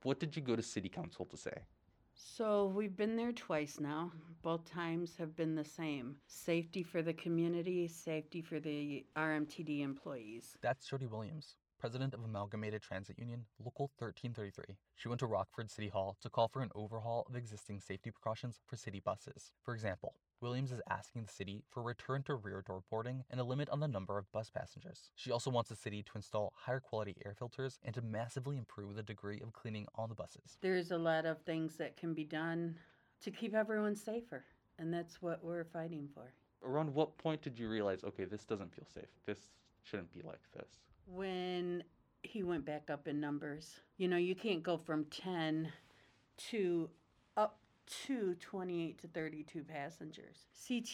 What did you go to city council to say? So we've been there twice now. Both times have been the same. Safety for the community, safety for the RMTD employees. That's Jody Williams, president of Amalgamated Transit Union, Local 1333. She went to Rockford City Hall to call for an overhaul of existing safety precautions for city buses. For example, Williams is asking the city for a return to rear door boarding and a limit on the number of bus passengers. She also wants the city to install higher quality air filters and to massively improve the degree of cleaning on the buses. There's a lot of things that can be done to keep everyone safer, and that's what we're fighting for. Around what point did you realize, okay, this doesn't feel safe? This shouldn't be like this. When he went back up in numbers, you can't go from 10 to up to 28 to 32 passengers.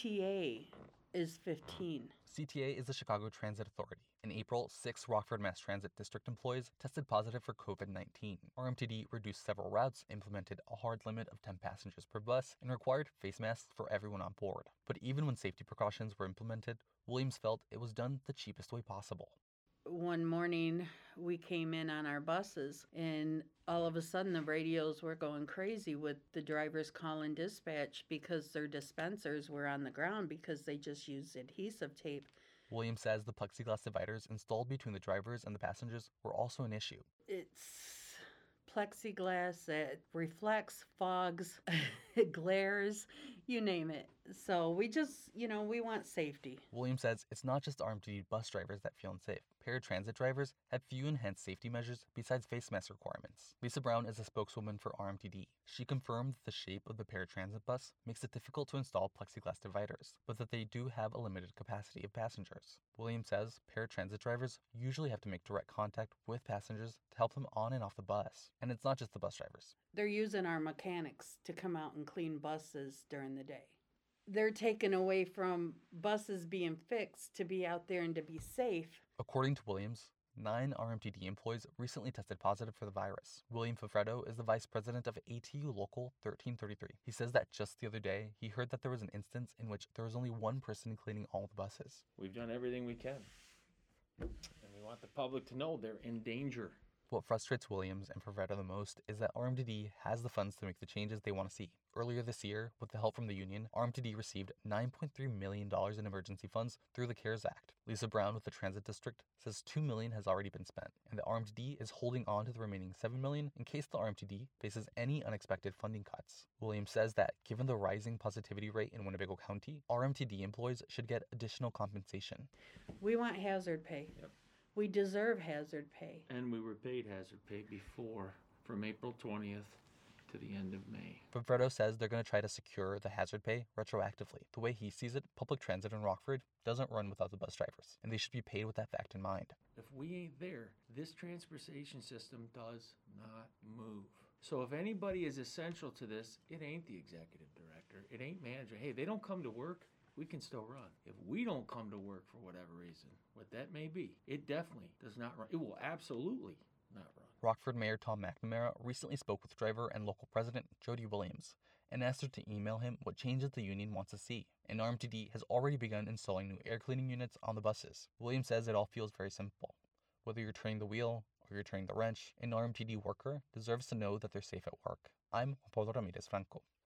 CTA is 15. CTA is the Chicago Transit Authority. In April, 6 Rockford Mass Transit District employees tested positive for COVID-19. RMTD reduced several routes, implemented a hard limit of 10 passengers per bus, and required face masks for everyone on board. But even when safety precautions were implemented, Williams felt it was done the cheapest way possible. One morning we came in on our buses and all of a sudden the radios were going crazy with the drivers calling dispatch because their dispensers were on the ground because they just used adhesive tape. Williams says the plexiglass dividers installed between the drivers and the passengers were also an issue. It's plexiglass that reflects, fogs, it glares, you name it. So we just, we want safety. Williams says it's not just RMTD bus drivers that feel unsafe. Paratransit drivers have few enhanced safety measures besides face mask requirements. Lisa Brown is a spokeswoman for RMTD. She confirmed that the shape of the paratransit bus makes it difficult to install plexiglass dividers, but that they do have a limited capacity of passengers. Williams says paratransit drivers usually have to make direct contact with passengers to help them on and off the bus. And it's not just the bus drivers. They're using our mechanics to come out and clean buses during the day. They're taken away from buses being fixed to be out there and to be safe. According to Williams, 9 RMTD employees recently tested positive for the virus. William Fafredo is the vice president of ATU Local 1333. He says that just the other day, he heard that there was an instance in which there was only one person cleaning all the buses. We've done everything we can. And we want the public to know they're in danger. What frustrates Williams and Fafredo the most is that RMTD has the funds to make the changes they want to see. Earlier this year, with the help from the union, RMTD received $9.3 million in emergency funds through the CARES Act. Lisa Brown with the Transit District says $2 million has already been spent, and the RMTD is holding on to the remaining $7 million in case the RMTD faces any unexpected funding cuts. Williams says that given the rising positivity rate in Winnebago County, RMTD employees should get additional compensation. We want hazard pay. Yep. We deserve hazard pay. And we were paid hazard pay before, from April 20th to the end of May. Fafredo says they're going to try to secure the hazard pay retroactively. The way he sees it, public transit in Rockford doesn't run without the bus drivers, and they should be paid with that fact in mind. If we ain't there, this transportation system does not move. So if anybody is essential to this, it ain't the executive director, it ain't manager. Hey, they don't come to work, we can still run. If we don't come to work for whatever reason, what that may be, it definitely does not run. It will absolutely not run. Rockford Mayor Tom McNamara recently spoke with driver and local president Jody Williams and asked her to email him what changes the union wants to see. And RMTD has already begun installing new air cleaning units on the buses. Williams says it all feels very simple. Whether you're turning the wheel or you're turning the wrench, an RMTD worker deserves to know that they're safe at work. I'm Juan Pablo Ramirez Franco.